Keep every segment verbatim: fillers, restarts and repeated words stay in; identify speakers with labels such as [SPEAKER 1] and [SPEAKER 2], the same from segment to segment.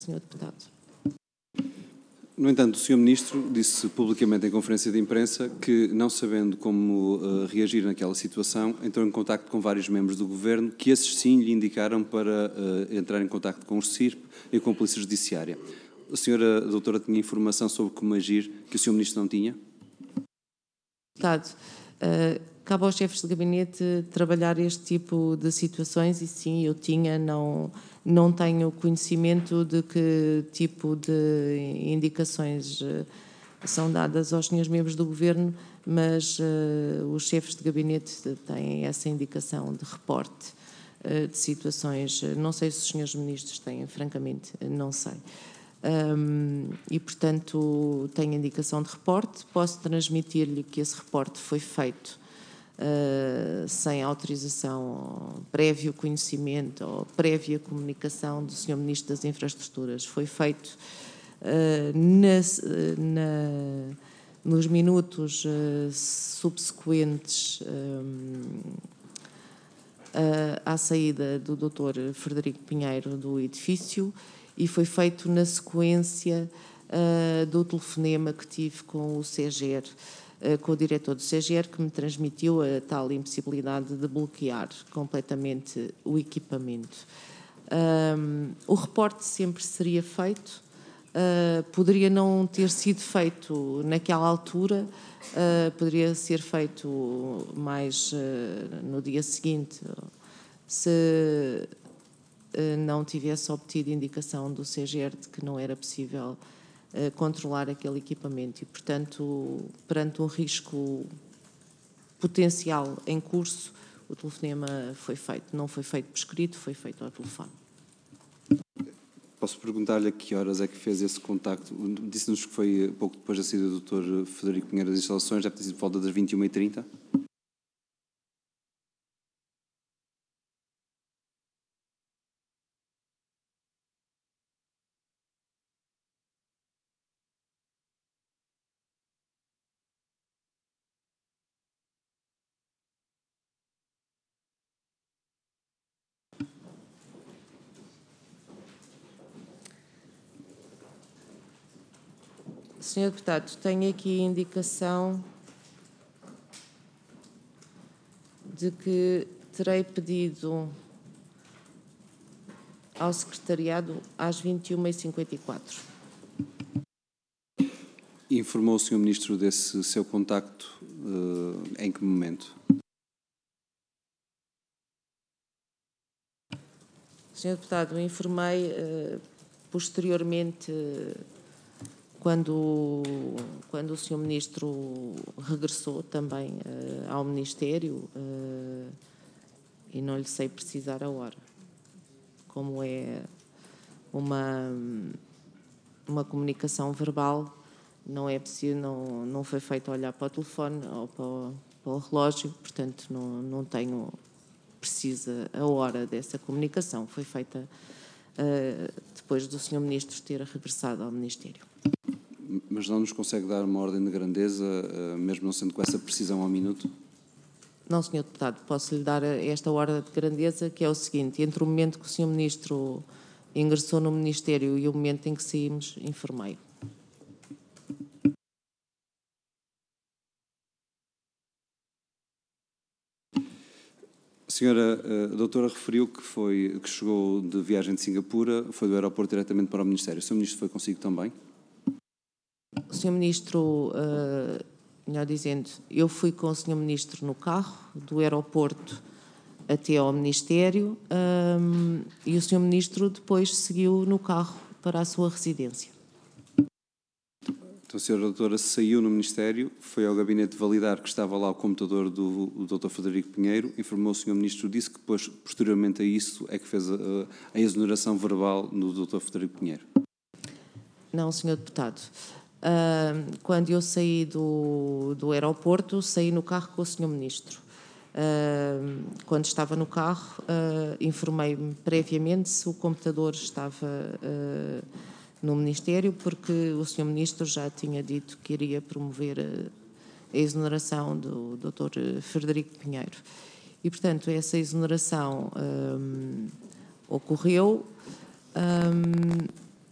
[SPEAKER 1] senhor Deputado.
[SPEAKER 2] No entanto, o senhor Ministro disse publicamente em conferência de imprensa que, não sabendo como uh, reagir naquela situação, entrou em contacto com vários membros do Governo, que esses sim lhe indicaram para uh, entrar em contacto com o S I R P e com a Polícia Judiciária. A senhora a doutora tinha informação sobre como agir que o senhor Ministro não tinha?
[SPEAKER 1] Deputado, uh, cabe aos chefes de gabinete trabalhar este tipo de situações e sim, eu tinha, não, não tenho conhecimento de que tipo de indicações uh, são dadas aos senhores membros do Governo, mas uh, os chefes de gabinete têm essa indicação de reporte uh, de situações. Não sei se os senhores ministros têm, francamente, não sei. Um, e, portanto, tenho indicação de reporte. Posso transmitir-lhe que esse reporte foi feito uh, sem autorização, prévio conhecimento ou prévia comunicação do senhor Ministro das Infraestruturas. Foi feito uh, na, na, nos minutos uh, subsequentes um, uh, à saída do doutor Frederico Pinheiro do edifício, e foi feito na sequência uh, do telefonema que tive com o S E G E R, uh, com o diretor do S E G E R, que me transmitiu a tal impossibilidade de bloquear completamente o equipamento. Um, o reporte sempre seria feito, uh, poderia não ter sido feito naquela altura, uh, poderia ser feito mais uh, no dia seguinte, se não tivesse obtido indicação do S E G E R de que não era possível uh, controlar aquele equipamento e, portanto, perante um risco potencial em curso, o telefonema foi feito. Não foi feito por escrito, foi feito ao telefone.
[SPEAKER 2] Posso perguntar-lhe a que horas é que fez esse contacto? Disse-nos que foi pouco depois da saída do doutor Frederico Pinheiro das instalações, deve ter sido por volta das vinte e uma e trinta?
[SPEAKER 1] senhor Deputado, tenho aqui a indicação de que terei pedido ao secretariado às vinte e uma e cinquenta e quatro.
[SPEAKER 2] Informou o senhor Ministro desse seu contacto uh, em que momento?
[SPEAKER 1] senhor Deputado, informei uh, posteriormente, uh, quando, quando o senhor Ministro regressou também uh, ao Ministério, uh, e não lhe sei precisar a hora. Como é uma, uma comunicação verbal, não é preciso, não, não foi feito olhar para o telefone ou para o, para o relógio, portanto não, não tenho precisa a hora dessa comunicação. Foi feita uh, depois do senhor Ministro ter regressado ao Ministério.
[SPEAKER 2] Mas não nos consegue dar uma ordem de grandeza, uh, mesmo não sendo com essa precisão ao minuto?
[SPEAKER 1] Não, senhor Deputado, posso lhe dar esta hora de grandeza, que é o seguinte: entre o momento que o senhor Ministro ingressou no Ministério e o momento em que saímos, informei.
[SPEAKER 2] A senhora a doutora referiu que, foi, que chegou de viagem de Singapura, foi do aeroporto diretamente para o Ministério. O senhor Ministro foi consigo também?
[SPEAKER 1] O senhor Ministro, uh, melhor dizendo, eu fui com o senhor Ministro no carro, do aeroporto até ao Ministério, um, e o senhor Ministro depois seguiu no carro para a sua residência.
[SPEAKER 2] Então a senhora doutora saiu no Ministério, foi ao gabinete validar que estava lá o computador do, do doutor Frederico Pinheiro, informou o senhor Ministro, disse que depois, posteriormente a isso, é que fez a, a exoneração verbal no doutor Frederico Pinheiro.
[SPEAKER 1] Não, senhor Deputado. Uh, quando eu saí do, do aeroporto, saí no carro com o senhor Ministro. Uh, quando estava no carro, uh, informei-me previamente se o computador estava uh, no Ministério, porque o senhor Ministro já tinha dito que iria promover a, a exoneração do doutor Frederico Pinheiro. E, portanto, essa exoneração um, ocorreu. Um,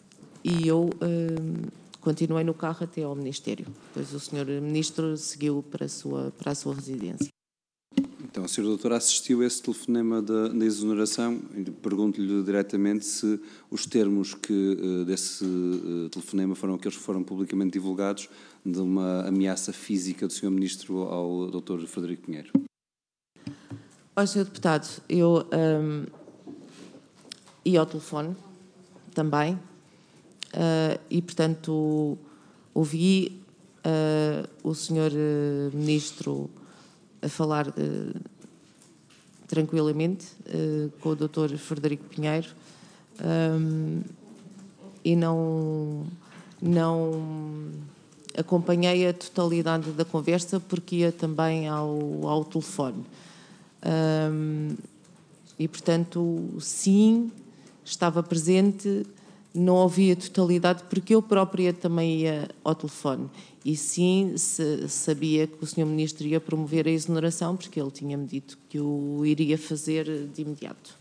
[SPEAKER 1] e eu uh, continuei no carro até ao Ministério. Depois o senhor Ministro seguiu para a sua, para a sua residência.
[SPEAKER 2] Então, a senhora doutora assistiu a esse telefonema da, da exoneração. Pergunto-lhe diretamente se os termos que, uh, desse uh, telefonema foram aqueles que foram publicamente divulgados de uma ameaça física do senhor Ministro ao doutor Frederico Pinheiro.
[SPEAKER 1] Olha, senhor Deputado, eu um, ia ao telefone também uh, e, portanto, ouvi uh, o senhor uh, Ministro a falar uh, tranquilamente uh, com o doutor Frederico Pinheiro um, e não, não acompanhei a totalidade da conversa porque ia também ao, ao telefone. Um, e, portanto, sim, estava presente, não ouvi a totalidade porque eu própria também ia ao telefone. E sim, se, sabia que o senhor Ministro ia promover a exoneração porque ele tinha-me dito que o iria fazer de imediato.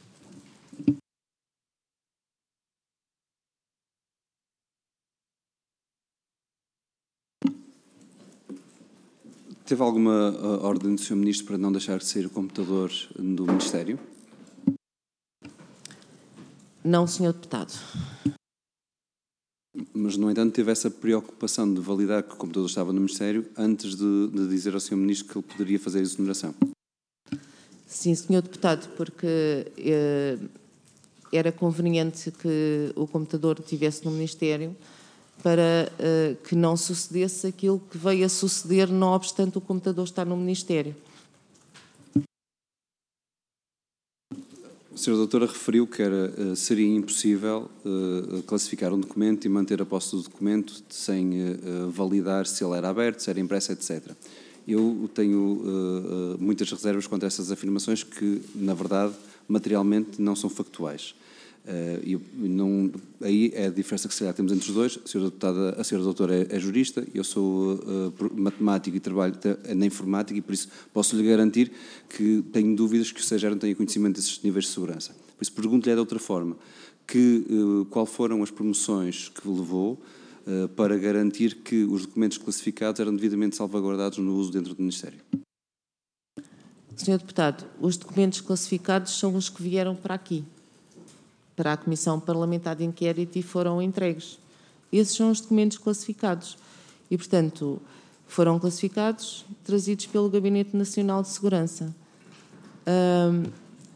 [SPEAKER 2] Teve alguma uh, ordem do senhor Ministro para não deixar de sair o computador do Ministério?
[SPEAKER 1] Não, senhor Deputado.
[SPEAKER 2] Mas, no entanto, teve essa preocupação de validar que o computador estava no Ministério antes de, de dizer ao senhor Ministro que ele poderia fazer a exoneração?
[SPEAKER 1] Sim, senhor Deputado, porque eh, era conveniente que o computador estivesse no Ministério para uh, que não sucedesse aquilo que veio a suceder, não obstante o computador estar no Ministério.
[SPEAKER 2] A senhora doutora referiu que era, uh, seria impossível uh, classificar um documento e manter a posse do documento sem uh, validar se ele era aberto, se era impresso, etcétera. Eu tenho uh, uh, muitas reservas quanto a essas afirmações que, na verdade, materialmente não são factuais. Uh, eu não, aí é a diferença que se calhar temos entre os dois. A senhora deputada, a senhora doutora é, é jurista, eu sou uh, matemático e trabalho na informática e por isso posso lhe garantir que tenho dúvidas que o SEGER não tenha conhecimento desses níveis de segurança. Por isso pergunto-lhe de outra forma, que, uh, qual foram as promoções que levou uh, para garantir que os documentos classificados eram devidamente salvaguardados no uso dentro do Ministério?
[SPEAKER 1] senhor Deputado, os documentos classificados são os que vieram para aqui, para a Comissão Parlamentar de Inquérito e foram entregues. Esses são os documentos classificados. E, portanto, foram classificados, trazidos pelo Gabinete Nacional de Segurança. Um,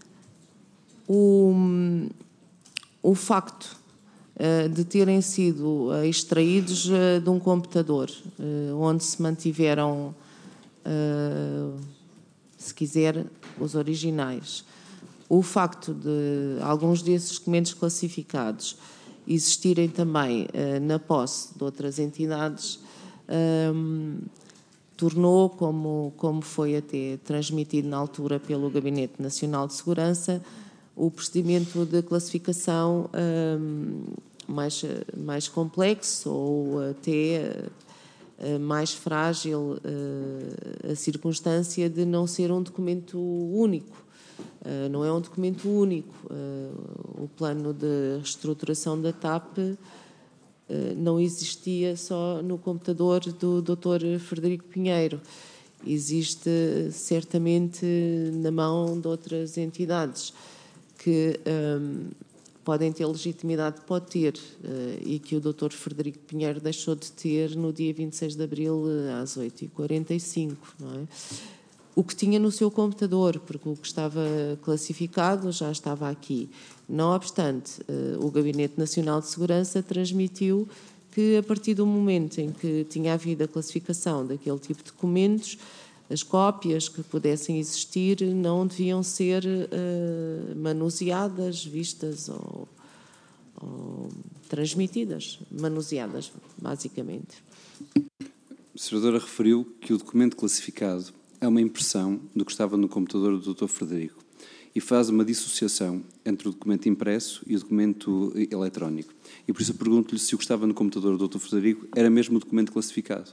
[SPEAKER 1] o, o facto uh, de terem sido uh, extraídos uh, de um computador, uh, onde se mantiveram, uh, se quiser, os originais, o facto de alguns desses documentos classificados existirem também uh, na posse de outras entidades um, tornou, como, como foi até transmitido na altura pelo Gabinete Nacional de Segurança, o procedimento de classificação um, mais, mais complexo ou até uh, mais frágil uh, a circunstância de não ser um documento único. Uh, não é um documento único. Uh, o plano de reestruturação da T A P uh, não existia só no computador do doutor Frederico Pinheiro. Existe certamente na mão de outras entidades que um, podem ter legitimidade, pode ter, uh, e que o doutor Frederico Pinheiro deixou de ter no dia vinte e seis de abril às oito e quarenta e cinco, não é? O que tinha no seu computador, porque o que estava classificado já estava aqui. Não obstante, o Gabinete Nacional de Segurança transmitiu que, a partir do momento em que tinha havido a classificação daquele tipo de documentos, as cópias que pudessem existir não deviam ser uh, manuseadas, vistas ou, ou transmitidas, manuseadas, basicamente.
[SPEAKER 2] A senadora referiu que o documento classificado é uma impressão do que estava no computador do doutor Frederico e faz uma dissociação entre o documento impresso e o documento eletrónico. E por isso eu pergunto-lhe se o que estava no computador do doutor Frederico era mesmo o documento classificado.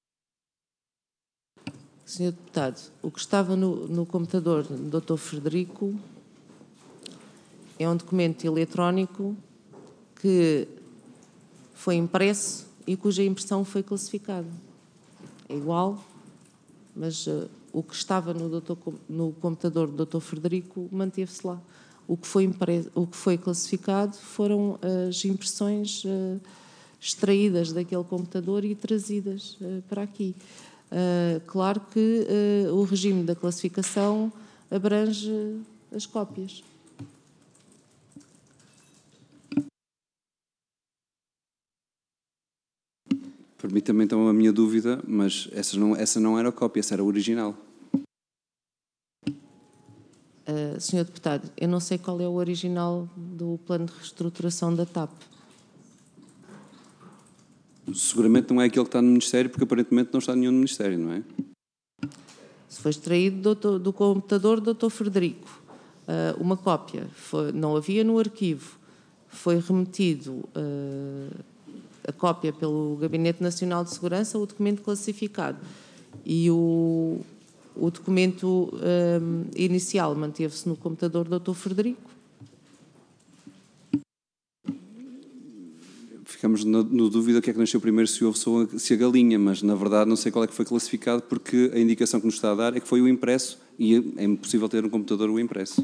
[SPEAKER 1] senhor Deputado, o que estava no, no computador do doutor Frederico é um documento eletrónico que foi impresso e cuja impressão foi classificada. É igual, mas uh, o que estava no, doutor, no computador do doutor Frederico manteve-se lá. O que foi, impresso, o que foi classificado foram as impressões uh, extraídas daquele computador e trazidas uh, para aqui. Uh, claro que uh, o regime da classificação abrange as cópias.
[SPEAKER 2] Permita-me então a minha dúvida, mas essa não, essa não era a cópia, essa era a original.
[SPEAKER 1] Uh, senhor Deputado, eu não sei qual é o original do plano de reestruturação da TAP.
[SPEAKER 2] Seguramente não é aquele que está no Ministério, porque aparentemente não está nenhum no Ministério, não é?
[SPEAKER 1] Se foi extraído do, do computador do doutor Frederico, uh, uma cópia, foi, não havia no arquivo, foi remetido uh, a cópia pelo Gabinete Nacional de Segurança, o documento classificado. E o, o documento um, inicial manteve-se no computador do doutor Frederico.
[SPEAKER 2] Ficamos no, no dúvida o que é que nasceu primeiro, se houve se a galinha, mas na verdade não sei qual é que foi classificado, porque a indicação que nos está a dar é que foi o impresso e é impossível ter um computador o impresso.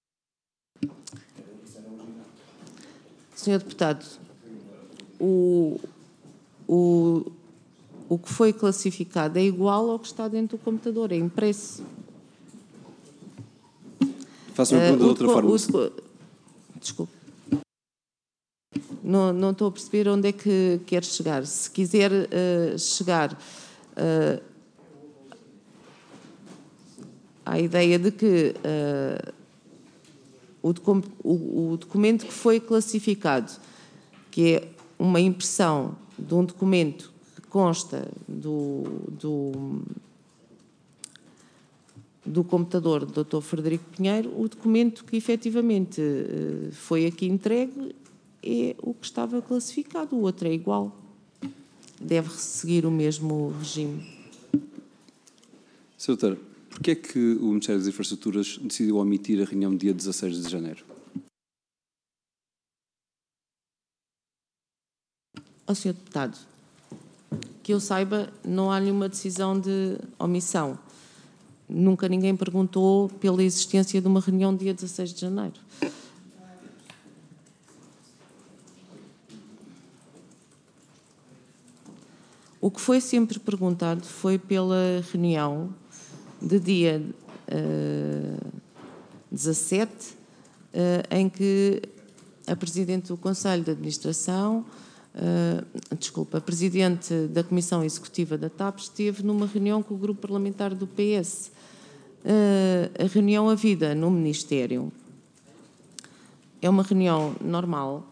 [SPEAKER 1] senhor Deputado, o, o, o que foi classificado é igual ao que está dentro do computador, é impresso.
[SPEAKER 2] Faça uma pergunta uh, de outra forma.
[SPEAKER 1] O, desculpe. Não, não estou a perceber onde é que quer chegar. Se quiser uh, chegar uh, à ideia de que uh, o, o, o documento que foi classificado, que é uma impressão de um documento que consta do, do, do computador do doutor Frederico Pinheiro, o documento que efetivamente uh, foi aqui entregue é o que estava classificado, o outro é igual. Deve seguir o mesmo regime.
[SPEAKER 2] senhor Doutor, porquê é que o Ministério das Infraestruturas decidiu omitir a reunião dia dezasseis de janeiro?
[SPEAKER 1] Ó senhor Deputado, que eu saiba, não há nenhuma decisão de omissão. Nunca ninguém perguntou pela existência de uma reunião dia dezasseis de janeiro. O que foi sempre perguntado foi pela reunião de dia uh, dezassete, uh, em que a Presidente do Conselho de Administração, uh, desculpa, a Presidente da Comissão Executiva da TAP esteve numa reunião com o Grupo Parlamentar do P S. Uh, a reunião havida no Ministério é uma reunião normal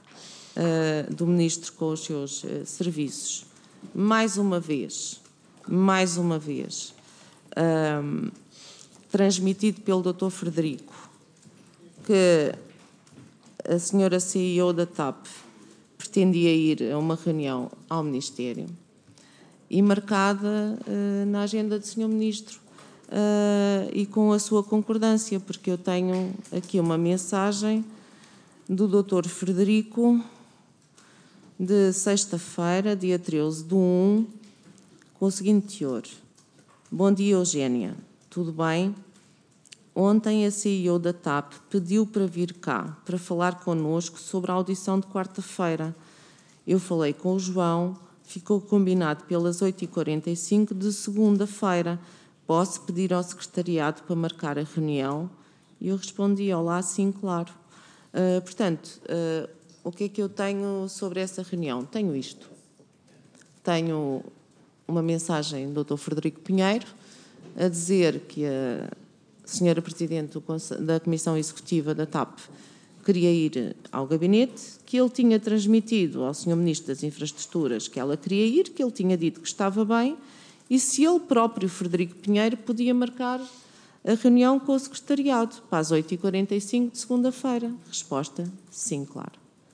[SPEAKER 1] uh, do Ministro com os seus uh, serviços. Mais uma vez, mais uma vez, um, transmitido pelo doutor Frederico, que a senhora C E O da TAP pretendia ir a uma reunião ao Ministério e marcada uh, na agenda do senhor Ministro uh, e com a sua concordância, porque eu tenho aqui uma mensagem do doutor Frederico de sexta-feira, dia treze de um, com o seguinte teor. Bom dia, Eugénia. Tudo bem? Ontem a C E O da TAP pediu para vir cá, para falar connosco sobre a audição de quarta-feira. Eu falei com o João, ficou combinado pelas oito e quarenta e cinco de segunda-feira. Posso pedir ao secretariado para marcar a reunião? E eu respondi, olá, sim, claro. Uh, portanto, uh, o que é que eu tenho sobre essa reunião? Tenho isto. Tenho uma mensagem do doutor Frederico Pinheiro a dizer que a senhora Presidente da Comissão Executiva da TAP queria ir ao gabinete, que ele tinha transmitido ao senhor Ministro das Infraestruturas que ela queria ir, que ele tinha dito que estava bem, e se ele próprio, Frederico Pinheiro, podia marcar a reunião com o secretariado para as oito e quarenta e cinco de segunda-feira. Resposta, sim, claro.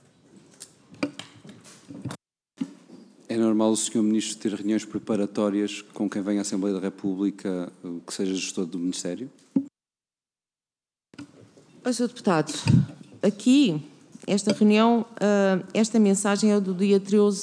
[SPEAKER 2] É normal o senhor Ministro ter reuniões preparatórias com quem vem à Assembleia da República, que seja gestor do Ministério?
[SPEAKER 1] senhor Deputado, aqui esta reunião, esta mensagem é do dia treze